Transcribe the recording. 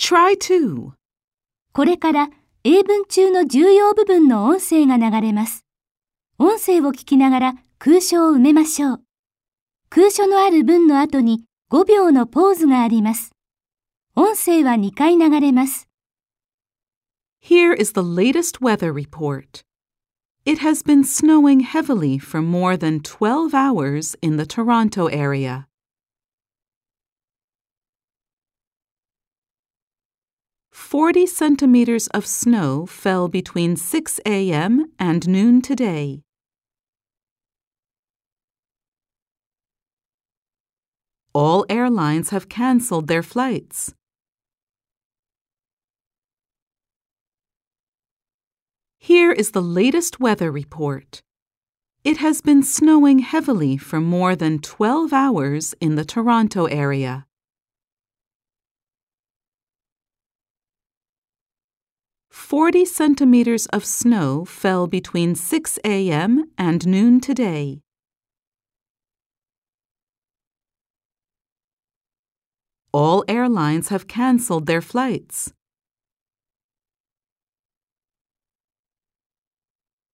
Try to. これから英文中の重要部分の音声が流れます。音声を聞きながら空所を埋めましょう。空所のある文の後に5秒のポーズがあります。音声は2回流れます。 Here is the latest weather report. It has been snowing heavily for more than 12 hours in the Toronto area. 40 centimeters of snow fell between 6 a.m. and noon today. All airlines have canceled their flights. Here is the latest weather report. It has been snowing heavily for more than 12 hours in the Toronto area. "40 centimeters of snow fell between 6 a.m. and noon today. All airlines have canceled their flights.